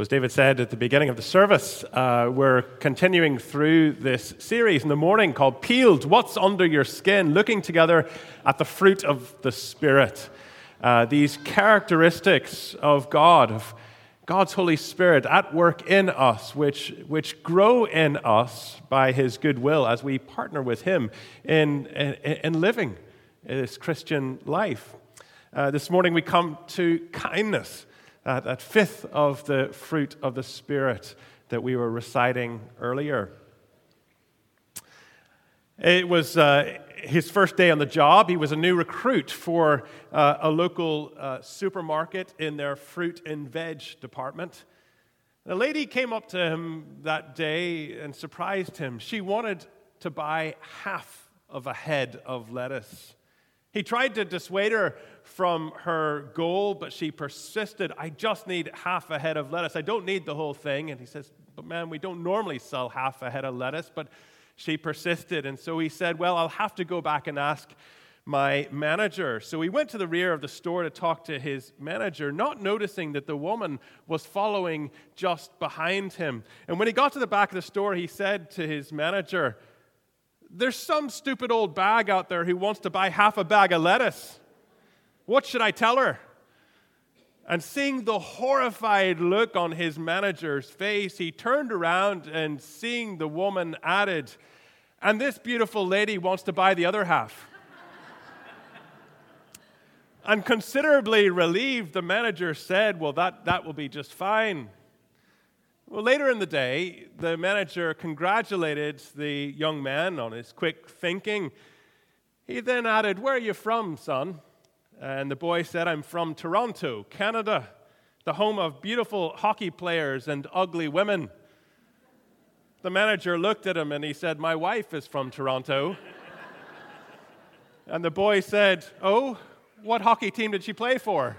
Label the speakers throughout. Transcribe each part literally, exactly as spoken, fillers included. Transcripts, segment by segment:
Speaker 1: So as David said at the beginning of the service, uh, we're continuing through this series in the morning called Peeled, What's Under Your Skin, looking together at the fruit of the Spirit. Uh, these characteristics of God, of God's Holy Spirit at work in us, which, which grow in us by His goodwill as we partner with Him in, in, in living this Christian life. Uh, this morning we come to kindness. Uh, that fifth of the fruit of the Spirit that we were reciting earlier. It was uh, his first day on the job. He was a new recruit for uh, a local uh, supermarket in their fruit and veg department. A lady came up to him that day and surprised him. She wanted to buy half of a head of lettuce. He tried to dissuade her from her goal, but she persisted. I just need half a head of lettuce. I don't need the whole thing. And he says, but man, we don't normally sell half a head of lettuce. But she persisted. And so he said, well, I'll have to go back and ask my manager. So he went to the rear of the store to talk to his manager, not noticing that the woman was following just behind him. And when he got to the back of the store, he said to his manager, there's some stupid old bag out there who wants to buy half a bag of lettuce. What should I tell her? And seeing the horrified look on his manager's face, he turned around and seeing the woman added, and this beautiful lady wants to buy the other half. And considerably relieved, the manager said, well, that, that will be just fine. Well, later in the day, the manager congratulated the young man on his quick thinking. He then added, where are you from, son? And the boy said, I'm from Toronto, Canada, the home of beautiful hockey players and ugly women. The manager looked at him and he said, my wife is from Toronto. And the boy said, oh, what hockey team did she play for?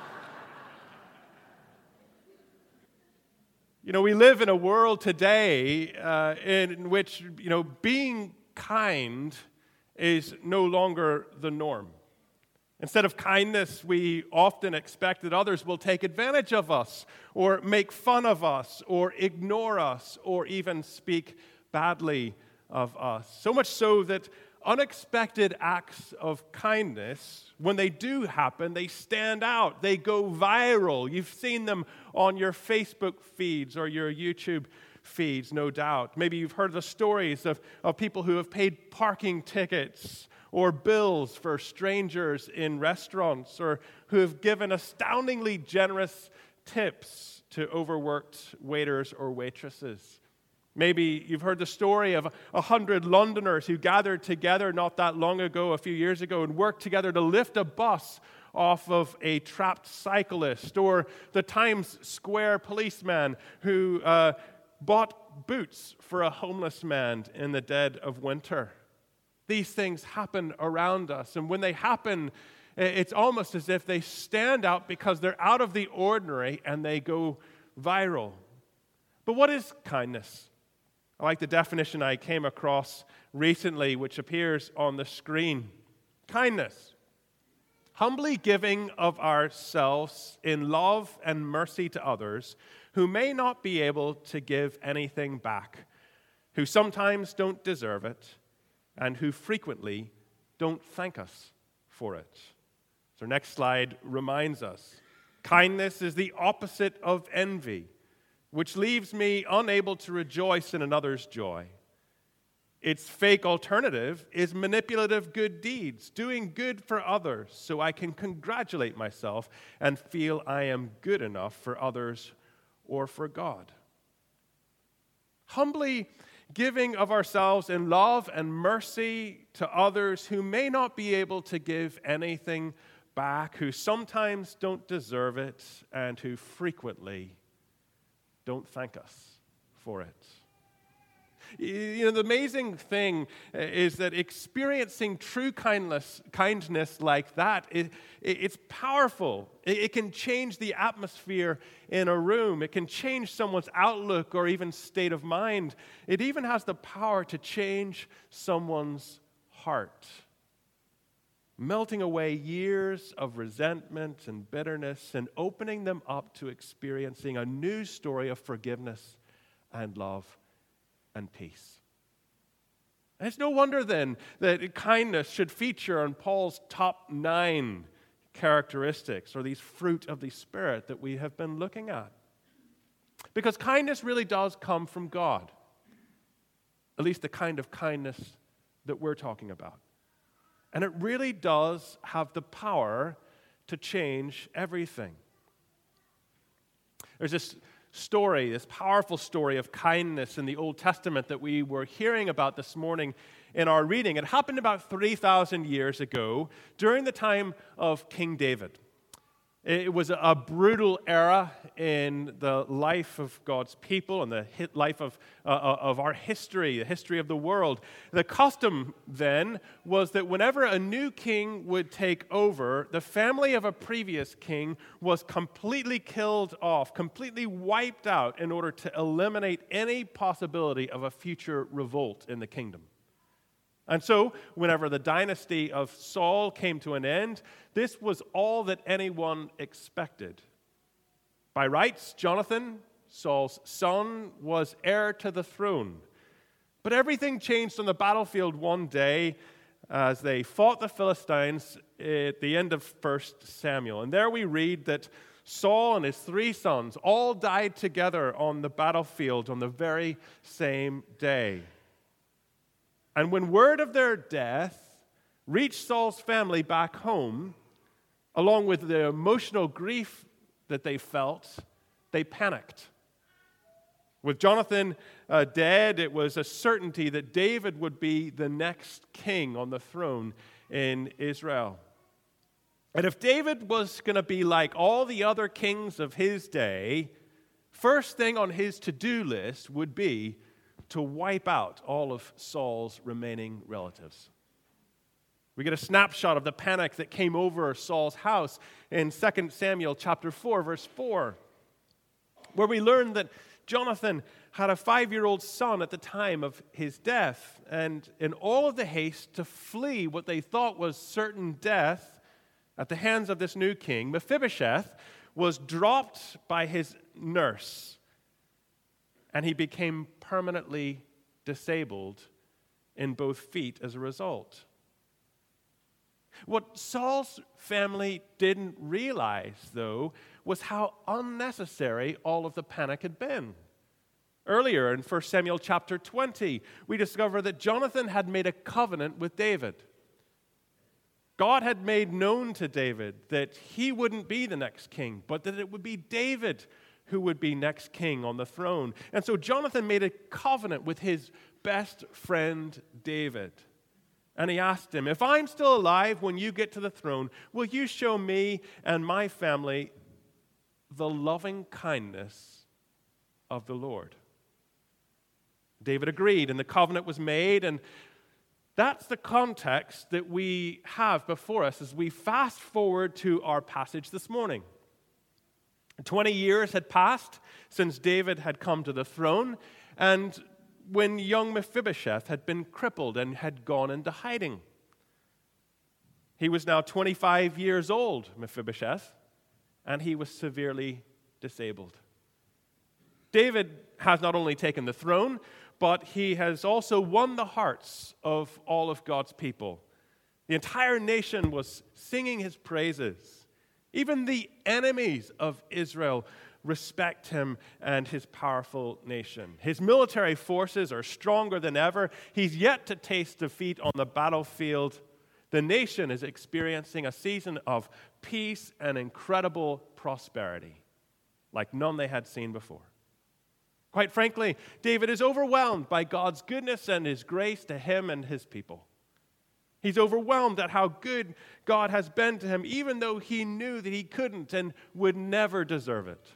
Speaker 1: You know, we live in a world today uh, in which, you know, being kind is no longer the norm. Instead of kindness, we often expect that others will take advantage of us or make fun of us or ignore us or even speak badly of us. So much so that unexpected acts of kindness, when they do happen, they stand out. They go viral. You've seen them on your Facebook feeds or your YouTube feeds, no doubt. Maybe you've heard the stories of, of people who have paid parking tickets or bills for strangers in restaurants, or who have given astoundingly generous tips to overworked waiters or waitresses. Maybe you've heard the story of a hundred Londoners who gathered together not that long ago, a few years ago, and worked together to lift a bus off of a trapped cyclist, or the Times Square policeman who uh, bought boots for a homeless man in the dead of winter. These things happen around us, and when they happen, it's almost as if they stand out because they're out of the ordinary and they go viral. But what is kindness? I like the definition I came across recently, which appears on the screen. Kindness, humbly giving of ourselves in love and mercy to others who may not be able to give anything back, who sometimes don't deserve it, and who frequently don't thank us for it. So our next slide reminds us, kindness is the opposite of envy, which leaves me unable to rejoice in another's joy. Its fake alternative is manipulative good deeds, doing good for others so I can congratulate myself and feel I am good enough for others or for God. Humbly giving of ourselves in love and mercy to others who may not be able to give anything back, who sometimes don't deserve it, and who frequently don't thank us for it. You know, the amazing thing is that experiencing true kindness, kindness like that, it, it's powerful. It, it can change the atmosphere in a room. It can change someone's outlook or even state of mind. It even has the power to change someone's heart. melting away years of resentment and bitterness and opening them up to experiencing a new story of forgiveness and love and peace. And it's no wonder then that kindness should feature on Paul's top nine characteristics, or these fruit of the Spirit that we have been looking at. Because kindness really does come from God, at least the kind of kindness that we're talking about. And it really does have the power to change everything. There's this story, this powerful story of kindness in the Old Testament that we were hearing about this morning in our reading. It happened about three thousand years ago during the time of King David. It was a brutal era in the life of God's people and the life of, uh, of our history, the history of the world. The custom then was that whenever a new king would take over, the family of a previous king was completely killed off, completely wiped out in order to eliminate any possibility of a future revolt in the kingdom. And so, whenever the dynasty of Saul came to an end, this was all that anyone expected. By rights, Jonathan, Saul's son, was heir to the throne. But everything changed on the battlefield one day as they fought the Philistines at the end of First Samuel. And there we read that Saul and his three sons all died together on the battlefield on the very same day. And when word of their death reached Saul's family back home, along with the emotional grief that they felt, they panicked. With Jonathan uh, dead, it was a certainty that David would be the next king on the throne in Israel. And if David was going to be like all the other kings of his day, first thing on his to-do list would be to wipe out all of Saul's remaining relatives. We get a snapshot of the panic that came over Saul's house in Second Samuel chapter four, verse four, where we learn that Jonathan had a five-year-old son at the time of his death, and in all of the haste to flee what they thought was certain death at the hands of this new king, Mephibosheth was dropped by his nurse, and he became permanently disabled in both feet as a result. What Saul's family didn't realize, though, was how unnecessary all of the panic had been. Earlier in First Samuel chapter twenty, we discover that Jonathan had made a covenant with David. God had made known to David that he wouldn't be the next king, but that it would be David who would be next king on the throne. And so Jonathan made a covenant with his best friend David. And he asked him, if I'm still alive when you get to the throne, will you show me and my family the loving kindness of the Lord? David agreed, and the covenant was made, and that's the context that we have before us as we fast forward to our passage this morning. Twenty years had passed since David had come to the throne, and when young Mephibosheth had been crippled and had gone into hiding. He was now twenty-five years old, Mephibosheth, and he was severely disabled. David has not only taken the throne, but he has also won the hearts of all of God's people. The entire nation was singing his praises. Even the enemies of Israel respect him and his powerful nation. His military forces are stronger than ever. He's yet to taste defeat on the battlefield. The nation is experiencing a season of peace and incredible prosperity, like none they had seen before. Quite frankly, David is overwhelmed by God's goodness and his grace to him and his people. He's overwhelmed at how good God has been to him, even though he knew that he couldn't and would never deserve it.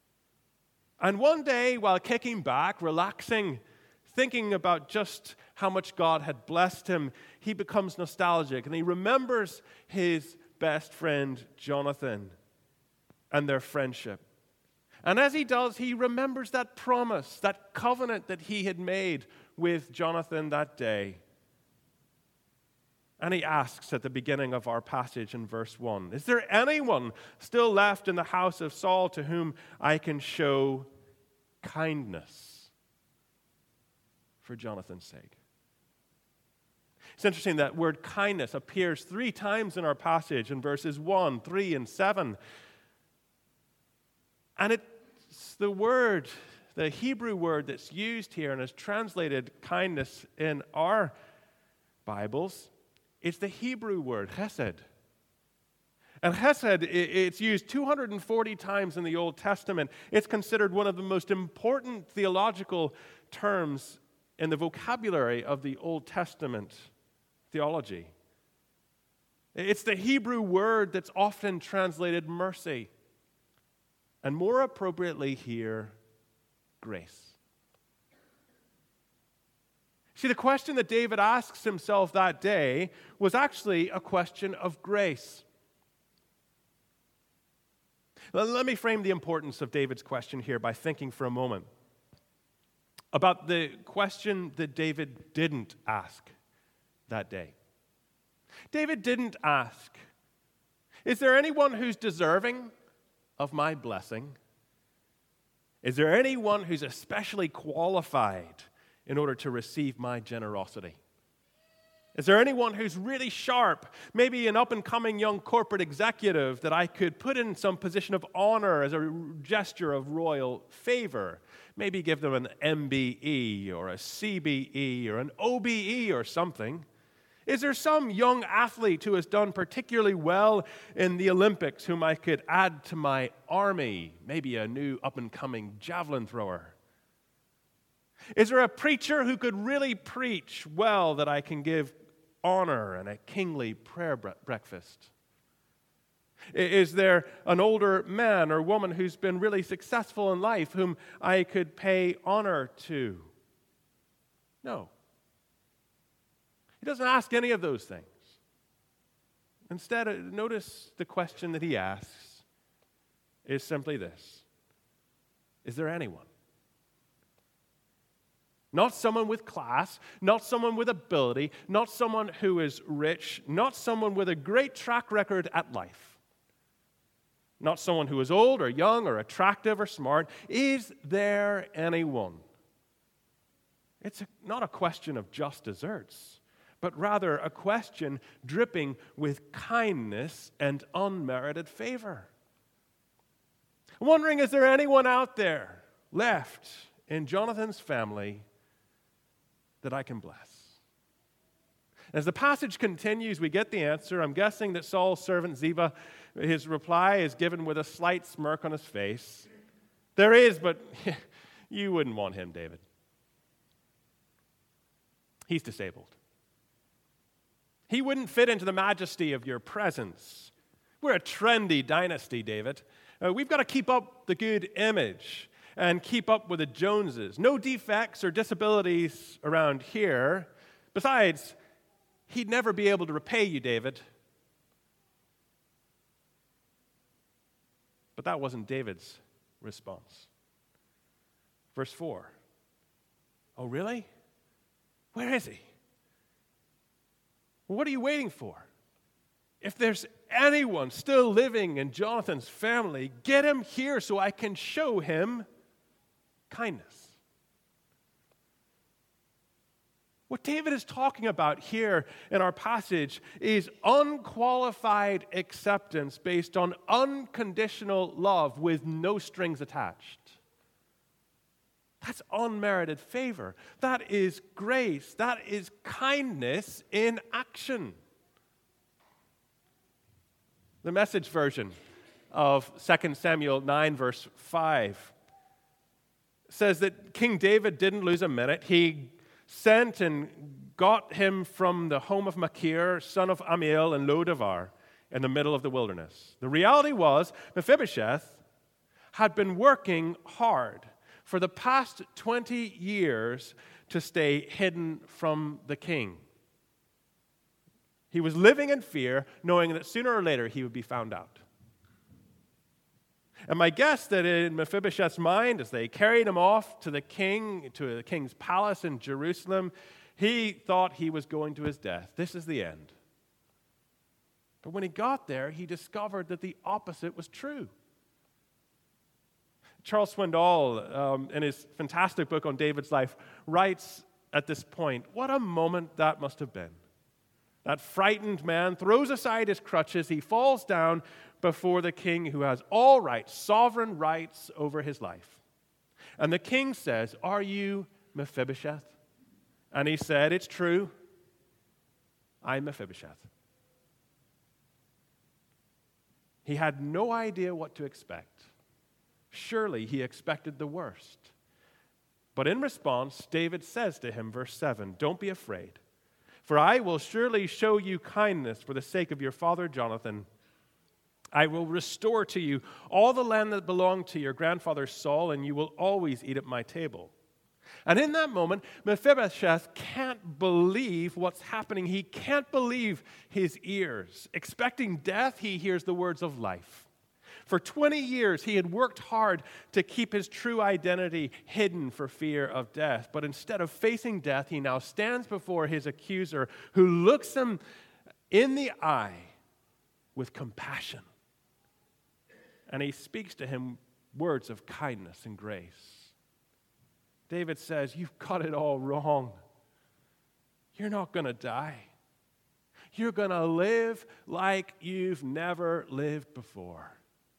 Speaker 1: And one day, while kicking back, relaxing, thinking about just how much God had blessed him, he becomes nostalgic, and he remembers his best friend, Jonathan, and their friendship. And as he does, he remembers that promise, that covenant that he had made with Jonathan that day. And he asks at the beginning of our passage in verse one, is there anyone still left in the house of Saul to whom I can show kindness for Jonathan's sake? It's interesting that word kindness appears three times in our passage in verses one, three, and seven. And it's the word, the Hebrew word that's used here and is translated kindness in our Bibles. It's the Hebrew word, chesed. And chesed, it's used two hundred forty times in the Old Testament. It's considered one of the most important theological terms in the vocabulary of the Old Testament theology. It's the Hebrew word that's often translated mercy, and more appropriately here, grace. See, the question that David asks himself that day was actually a question of grace. Let me frame the importance of David's question here by thinking for a moment about the question that David didn't ask that day. David didn't ask, is there anyone who's deserving of my blessing? Is there anyone who's especially qualified in order to receive my generosity? Is there anyone who's really sharp, maybe an up-and-coming young corporate executive that I could put in some position of honor as a gesture of royal favor? Maybe give them an M B E or a C B E or an O B E or something. Is there some young athlete who has done particularly well in the Olympics whom I could add to my army? Maybe a new up-and-coming javelin thrower. Is there a preacher who could really preach well that I can give honor and a kingly prayer breakfast? Is there an older man or woman who's been really successful in life whom I could pay honor to? No. He doesn't ask any of those things. Instead, notice the question that he asks is simply this: is there anyone? Not someone with class, not someone with ability, not someone who is rich, not someone with a great track record at life. Not someone who is old or young or attractive or smart. Is there anyone? It's a, not a question of just desserts, but rather a question dripping with kindness and unmerited favor. I'm wondering, is there anyone out there left in Jonathan's family that I can bless? As the passage continues, we get the answer. I'm guessing that Saul's servant Ziba, his reply is given with a slight smirk on his face. There is, but you wouldn't want him, David. He's disabled. He wouldn't fit into the majesty of your presence. We're a trendy dynasty, David. Uh, we've got to keep up the good image and keep up with the Joneses. No defects or disabilities around here. Besides, he'd never be able to repay you, David. But that wasn't David's response. Verse four. Oh, really? Where is he? What are you waiting for? If there's anyone still living in Jonathan's family, get him here so I can show him kindness. What David is talking about here in our passage is unqualified acceptance based on unconditional love with no strings attached. That's unmerited favor. That is grace. That is kindness in action. The Message version of Second Samuel nine, verse five, says that King David didn't lose a minute. He sent and got him from the home of Machir, son of Amiel, in Lo-debar, in the middle of the wilderness. The reality was, Mephibosheth had been working hard for the past twenty years to stay hidden from the king. He was living in fear, knowing that sooner or later he would be found out. And my guess that in Mephibosheth's mind, as they carried him off to the king, to the king's palace in Jerusalem, he thought he was going to his death. This is the end. But when he got there, he discovered that the opposite was true. Charles Swindoll, um, in his fantastic book on David's life, writes at this point, what a moment that must have been. That frightened man throws aside his crutches. He falls down before the king who has all rights, sovereign rights over his life. And the king says, "Are you Mephibosheth?" And he said, "It's true. I'm Mephibosheth." He had no idea what to expect. Surely he expected the worst. But in response, David says to him, verse seven, "Don't be afraid, for I will surely show you kindness for the sake of your father Jonathan. I will restore to you all the land that belonged to your grandfather Saul, and you will always eat at my table." And in that moment, Mephibosheth can't believe what's happening. He can't believe his ears. Expecting death, he hears the words of life. For twenty years, he had worked hard to keep his true identity hidden for fear of death. But instead of facing death, he now stands before his accuser, who looks him in the eye with compassion. And he speaks to him words of kindness and grace. David says, "You've got it all wrong. You're not going to die. You're going to live like you've never lived before.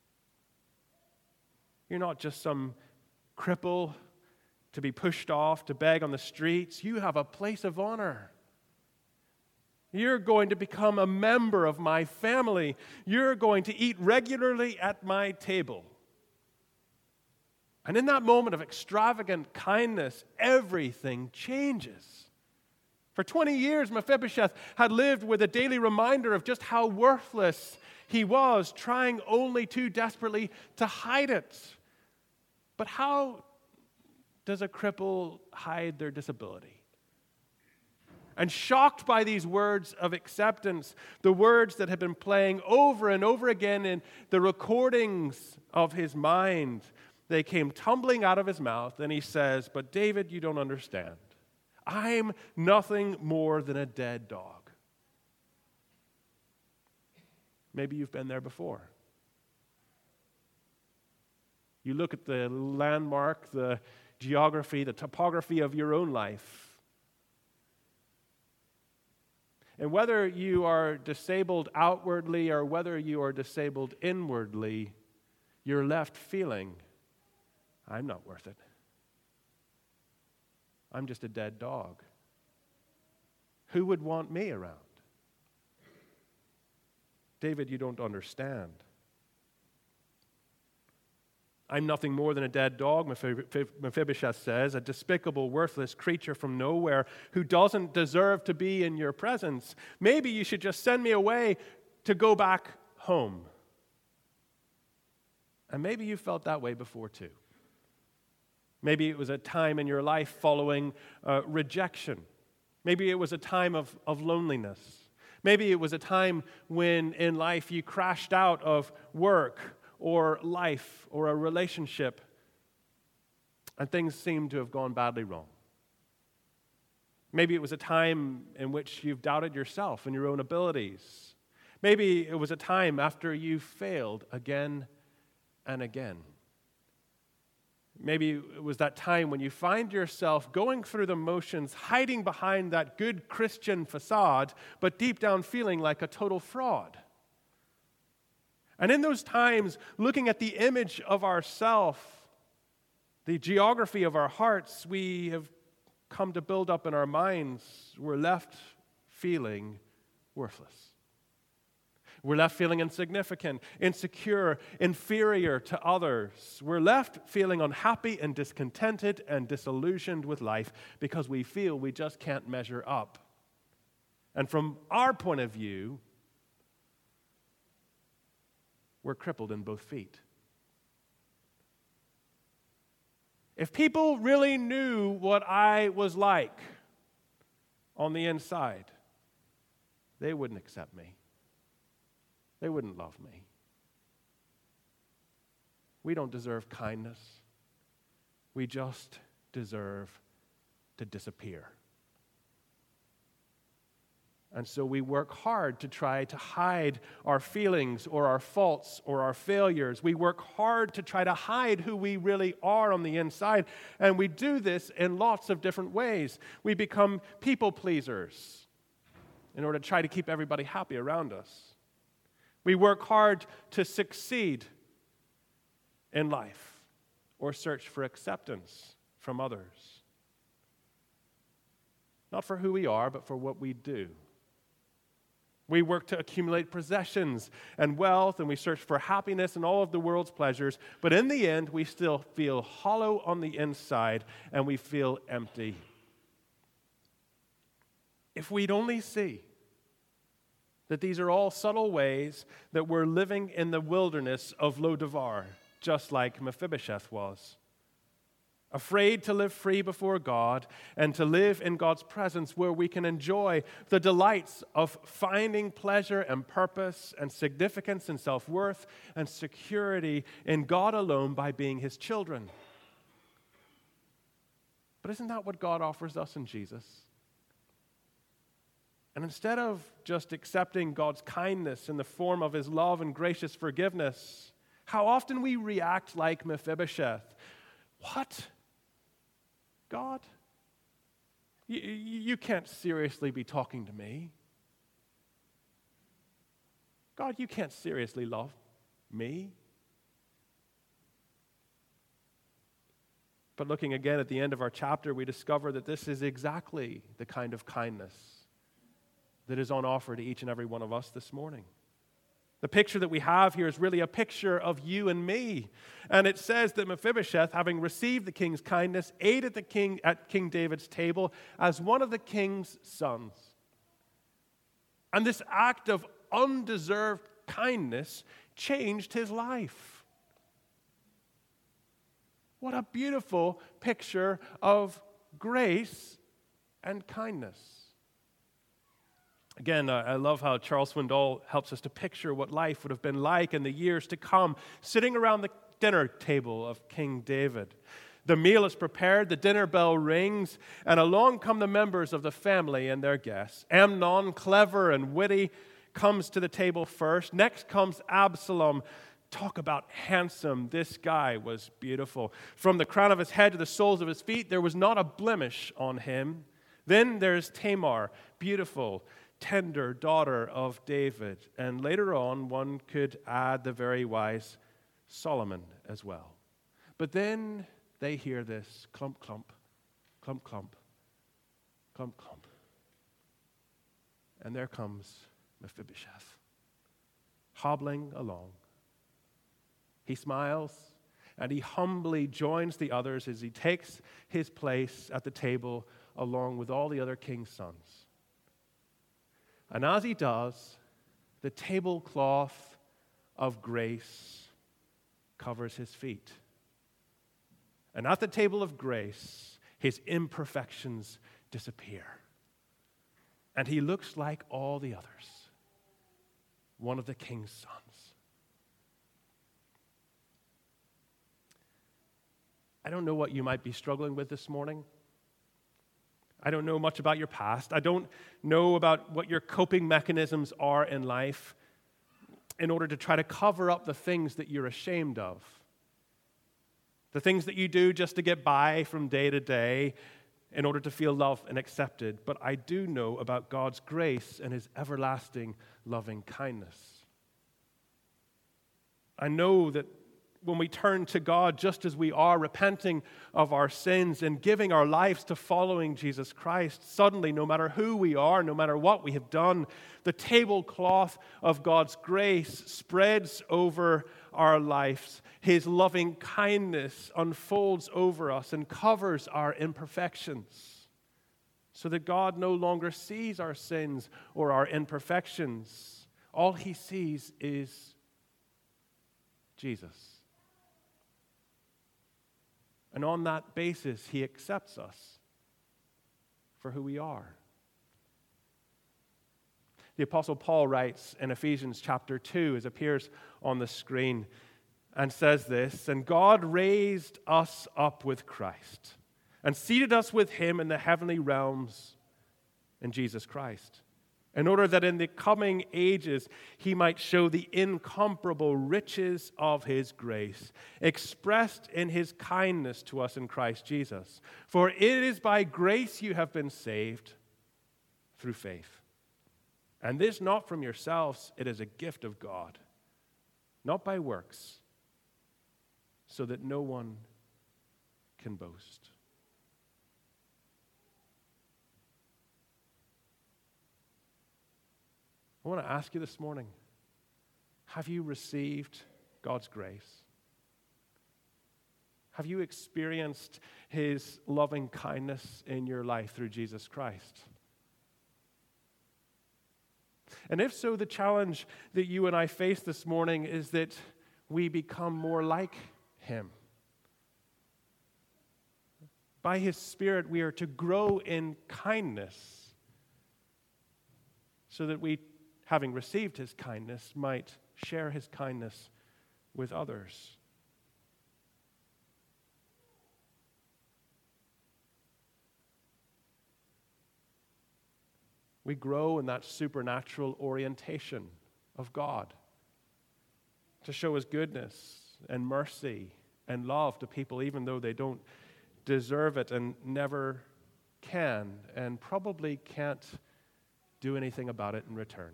Speaker 1: You're not just some cripple to be pushed off to beg on the streets. You have a place of honor. You're going to become a member of my family. You're going to eat regularly at my table." And in that moment of extravagant kindness, everything changes. For twenty years, Mephibosheth had lived with a daily reminder of just how worthless he was, trying only too desperately to hide it. But how does a cripple hide their disability? And shocked by these words of acceptance, the words that had been playing over and over again in the recordings of his mind, they came tumbling out of his mouth, and he says, "But David, you don't understand. I'm nothing more than a dead dog." Maybe you've been there before. You look at the landmark, the geography, the topography of your own life. And whether you are disabled outwardly or whether you are disabled inwardly, you're left feeling, "I'm not worth it. I'm just a dead dog. Who would want me around?" David, you don't understand. "I'm nothing more than a dead dog," Mephibosheth says, "a despicable, worthless creature from nowhere who doesn't deserve to be in your presence. Maybe you should just send me away to go back home." And maybe you felt that way before too. Maybe it was a time in your life following uh, rejection. Maybe it was a time of, of loneliness. Maybe it was a time when in life you crashed out of work or life or a relationship and things seemed to have gone badly wrong. Maybe it was a time in which you've doubted yourself and your own abilities. Maybe it was a time after you failed again and again. Maybe it was that time when you find yourself going through the motions, hiding behind that good Christian facade, but deep down feeling like a total fraud. And in those times, looking at the image of ourself, the geography of our hearts, we have come to build up in our minds, we're left feeling worthless. We're left feeling insignificant, insecure, inferior to others. We're left feeling unhappy and discontented and disillusioned with life because we feel we just can't measure up. And from our point of view, we're crippled in both feet. If people really knew what I was like on the inside, they wouldn't accept me. They wouldn't love me. We don't deserve kindness. We just deserve to disappear. And so we work hard to try to hide our feelings or our faults or our failures. We work hard to try to hide who we really are on the inside. And we do this in lots of different ways. We become people pleasers in order to try to keep everybody happy around us. We work hard to succeed in life or search for acceptance from others. Not for who we are, but for what we do. We work to accumulate possessions and wealth, and we search for happiness and all of the world's pleasures. But in the end, we still feel hollow on the inside, and we feel empty. If we'd only see that these are all subtle ways that we're living in the wilderness of Lo-debar, just like Mephibosheth was. Afraid to live free before God and to live in God's presence where we can enjoy the delights of finding pleasure and purpose and significance and self-worth and security in God alone by being His children. But isn't that what God offers us in Jesus? And instead of just accepting God's kindness in the form of His love and gracious forgiveness, how often we react like Mephibosheth. What? God? You, you can't seriously be talking to me. God, you can't seriously love me. But looking again at the end of our chapter, we discover that this is exactly the kind of kindness that is on offer to each and every one of us this morning. The picture that we have here is really a picture of you and me. And it says that Mephibosheth, having received the king's kindness, ate at the king at King David's table as one of the king's sons. And this act of undeserved kindness changed his life. What a beautiful picture of grace and kindness. Again, uh, I love how Charles Swindoll helps us to picture what life would have been like in the years to come, sitting around the dinner table of King David. The meal is prepared, the dinner bell rings, and along come the members of the family and their guests. Amnon, clever and witty, comes to the table first. Next comes Absalom. Talk about handsome. This guy was beautiful. From the crown of his head to the soles of his feet, there was not a blemish on him. Then there's Tamar, beautiful, tender daughter of David. And later on, one could add the very wise Solomon as well. But then they hear this clump, clump, clump, clump, clump, clump. And there comes Mephibosheth, hobbling along. He smiles, and he humbly joins the others as he takes his place at the table along with all the other king's sons. And as he does, the tablecloth of grace covers his feet. And at the table of grace, his imperfections disappear. And he looks like all the others, one of the king's sons. I don't know what you might be struggling with this morning. I don't know much about your past. I don't know about what your coping mechanisms are in life in order to try to cover up the things that you're ashamed of. The things that you do just to get by from day to day in order to feel loved and accepted. But I do know about God's grace and His everlasting loving kindness. I know that when we turn to God just as we are, repenting of our sins and giving our lives to following Jesus Christ, suddenly, no matter who we are, no matter what we have done, the tablecloth of God's grace spreads over our lives. His loving kindness unfolds over us and covers our imperfections, so that God no longer sees our sins or our imperfections. All He sees is Jesus. And on that basis, He accepts us for who we are. The Apostle Paul writes in Ephesians chapter two, as appears on the screen, and says this, "And God raised us up with Christ and seated us with Him in the heavenly realms in Jesus Christ, in order that in the coming ages he might show the incomparable riches of his grace, expressed in his kindness to us in Christ Jesus. For it is by grace you have been saved through faith. And this not from yourselves, it is a gift of God, not by works, so that no one can boast. I want to ask you this morning, have you received God's grace? Have you experienced his loving kindness in your life through Jesus Christ? And if so, the challenge that you and I face this morning is that we become more like him. By his Spirit, we are to grow in kindness so that we, having received his kindness, might share his kindness with others. We grow in that supernatural orientation of God to show his goodness and mercy and love to people even though they don't deserve it and never can and probably can't do anything about it in return.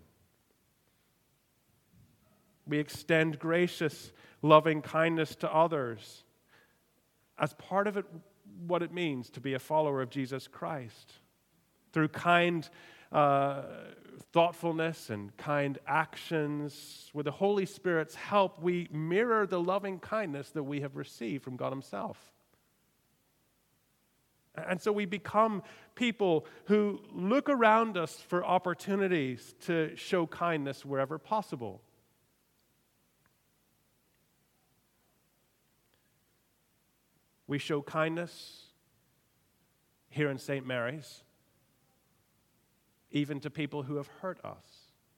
Speaker 1: We extend gracious, loving kindness to others as part of it, what it means to be a follower of Jesus Christ. Through kind uh, thoughtfulness and kind actions, with the Holy Spirit's help, we mirror the loving kindness that we have received from God himself. And so we become people who look around us for opportunities to show kindness wherever possible. We show kindness here in Saint Mary's, even to people who have hurt us.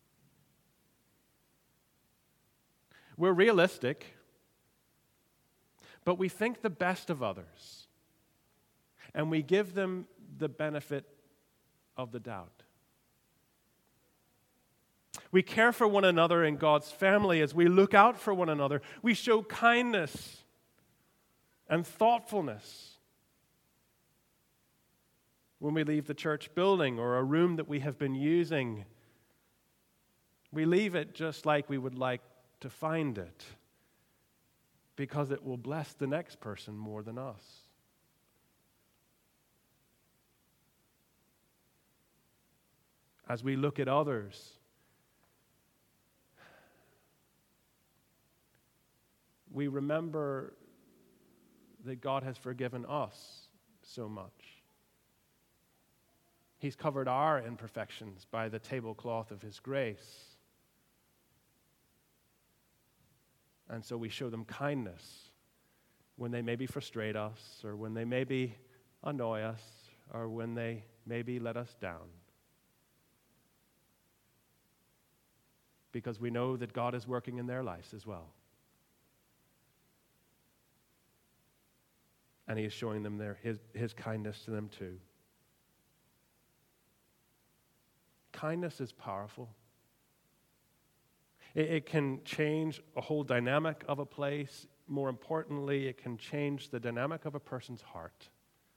Speaker 1: We're realistic, but we think the best of others, and we give them the benefit of the doubt. We care for one another in God's family as we look out for one another. We show kindness and thoughtfulness when we leave the church building or a room that we have been using. We leave it just like we would like to find it, because it will bless the next person more than us. As we look at others, we remember that God has forgiven us so much. He's covered our imperfections by the tablecloth of his grace. And so we show them kindness when they maybe frustrate us, or when they maybe annoy us, or when they maybe let us down. Because we know that God is working in their lives as well. And he is showing them their, his, his kindness to them too. Kindness is powerful. It, it can change a whole dynamic of a place. More importantly, it can change the dynamic of a person's heart.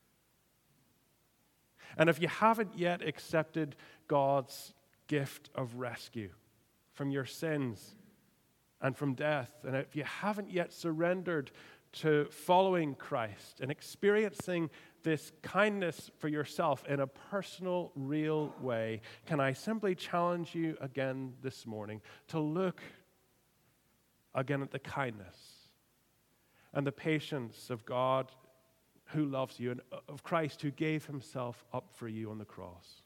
Speaker 1: And if you haven't yet accepted God's gift of rescue from your sins and from death, and if you haven't yet surrendered to following Christ and experiencing this kindness for yourself in a personal, real way, can I simply challenge you again this morning to look again at the kindness and the patience of God who loves you, and of Christ who gave himself up for you on the cross.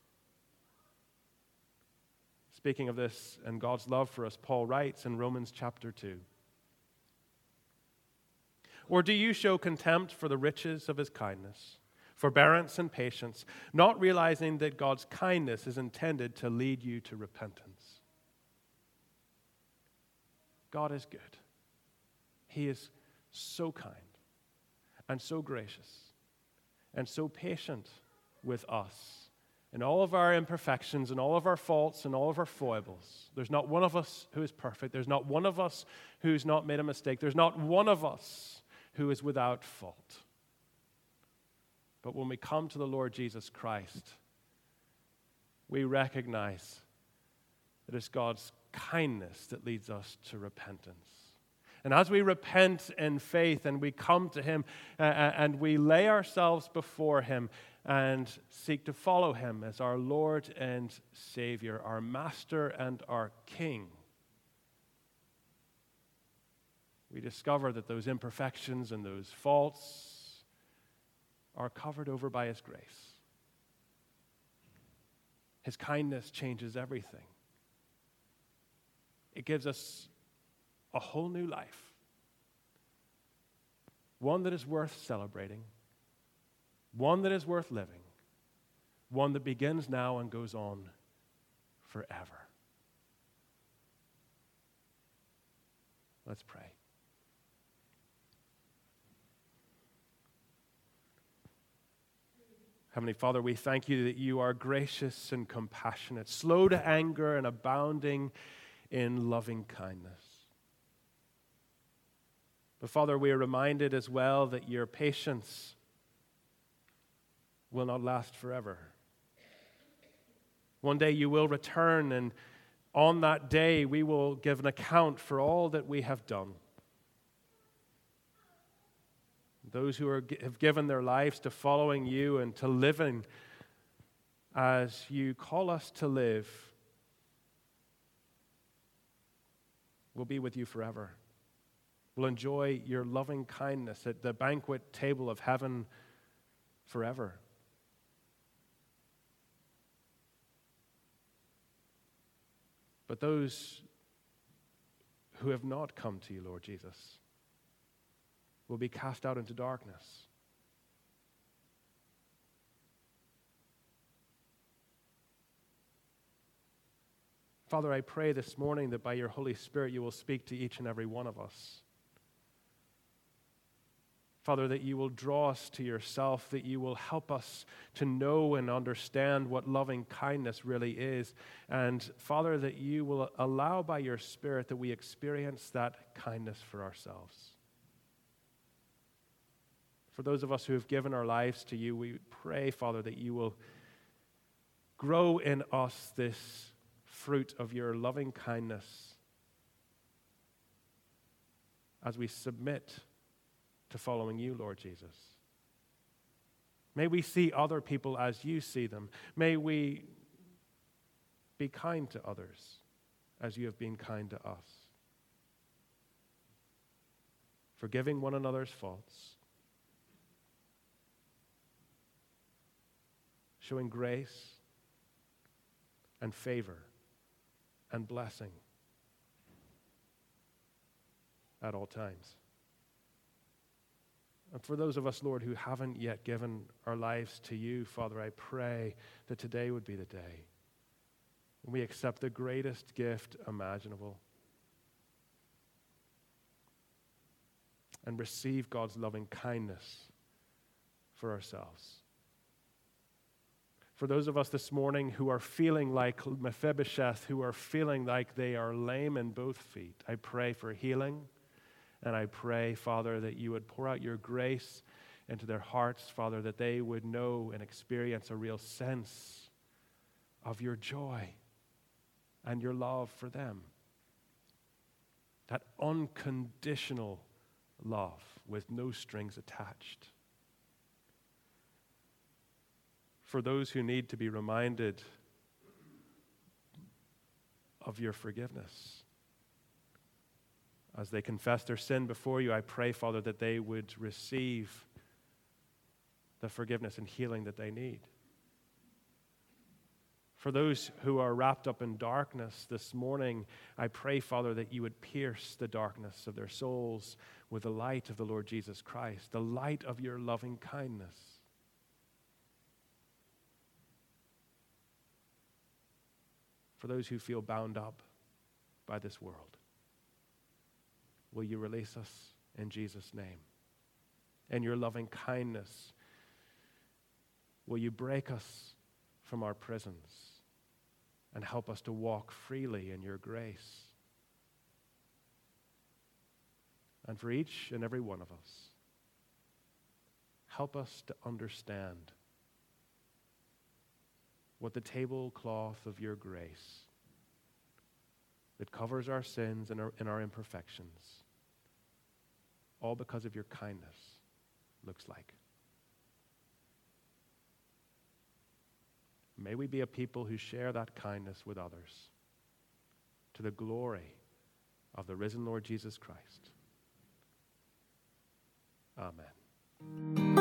Speaker 1: Speaking of this and God's love for us, Paul writes in Romans chapter two, "Or do you show contempt for the riches of his kindness, forbearance and patience, not realizing that God's kindness is intended to lead you to repentance?" God is good. He is so kind and so gracious and so patient with us in all of our imperfections and all of our faults and all of our foibles. There's not one of us who is perfect. There's not one of us who's not made a mistake. There's not one of us who is without fault. But when we come to the Lord Jesus Christ, we recognize that it's God's kindness that leads us to repentance. And as we repent in faith and we come to Him uh, and we lay ourselves before Him and seek to follow Him as our Lord and Savior, our Master and our King, we discover that those imperfections and those faults are covered over by His grace. His kindness changes everything. It gives us a whole new life, one that is worth celebrating, one that is worth living, one that begins now and goes on forever. Let's pray. Heavenly Father, we thank you that you are gracious and compassionate, slow to anger and abounding in loving kindness. But Father, we are reminded as well that your patience will not last forever. One day you will return, and on that day we will give an account for all that we have done. Those who are, have given their lives to following you and to living as you call us to live will be with you forever. We'll enjoy your loving kindness at the banquet table of heaven forever. But those who have not come to you, Lord Jesus, will be cast out into darkness. Father, I pray this morning that by your Holy Spirit you will speak to each and every one of us. Father, that you will draw us to yourself, that you will help us to know and understand what loving kindness really is. And Father, that you will allow by your Spirit that we experience that kindness for ourselves. For those of us who have given our lives to you, we pray, Father, that you will grow in us this fruit of your loving kindness as we submit to following you, Lord Jesus. May we see other people as you see them. May we be kind to others as you have been kind to us. Forgiving one another's faults. Showing grace and favor and blessing at all times. And for those of us, Lord, who haven't yet given our lives to you, Father, I pray that today would be the day when we accept the greatest gift imaginable and receive God's loving kindness for ourselves. For those of us this morning who are feeling like Mephibosheth, who are feeling like they are lame in both feet, I pray for healing. And I pray, Father, that you would pour out your grace into their hearts, Father, that they would know and experience a real sense of your joy and your love for them. That unconditional love with no strings attached. For those who need to be reminded of your forgiveness, as they confess their sin before you, I pray, Father, that they would receive the forgiveness and healing that they need. For those who are wrapped up in darkness this morning, I pray, Father, that you would pierce the darkness of their souls with the light of the Lord Jesus Christ, the light of your loving kindness. For those who feel bound up by this world, will you release us in Jesus' name? In your loving kindness, will you break us from our prisons and help us to walk freely in your grace. And for each and every one of us, help us to understand what the tablecloth of your grace that covers our sins and our, and our imperfections, all because of your kindness, looks like. May we be a people who share that kindness with others to the glory of the risen Lord Jesus Christ. Amen.